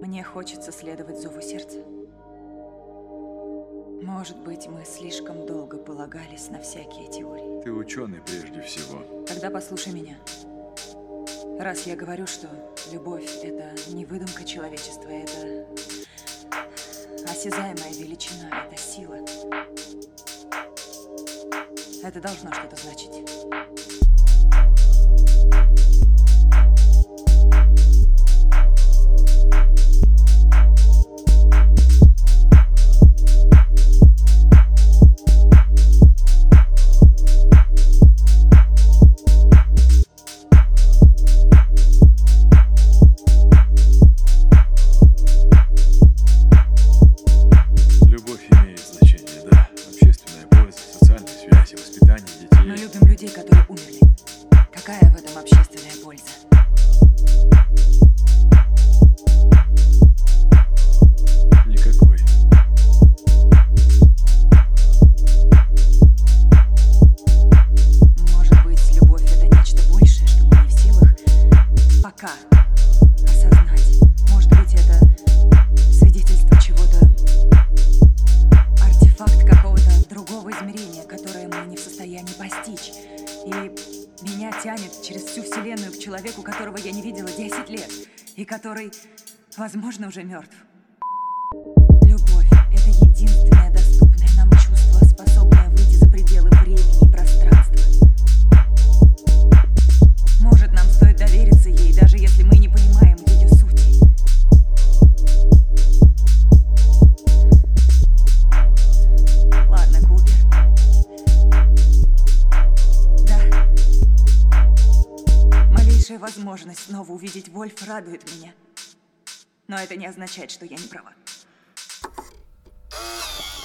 Мне хочется следовать зову сердца. Может быть, мы слишком долго полагались на всякие теории. Ты ученый прежде всего. Тогда послушай меня. Раз я говорю, что любовь — это не выдумка человечества, это осязаемая величина, это сила. Это должно что-то значить. Любовь имеет значение, да. Общественная польза, социальные связи, воспитание детей. Мы любим людей, которые умерли. Какая в этом общественная польза? Никакой. Может быть, любовь — это нечто большее, что мы не в силах пока осознать. Может быть, это свидетельство чего-то, артефакт какого-то другого измерения, которое мы не в состоянии постичь. И меня тянет через всю вселенную к человеку, которого я не видела 10 лет, и который, возможно, уже мертв. Любовь — это единственное доступное нам чувство, способное выйти за пределы времени и пространства. Может, нам стоит довериться ей, даже если мы не понимаем ее сути. Ладно, Купер. Да. Малейшая возможность снова увидеть Вольф радует меня. Но это не означает, что я не права.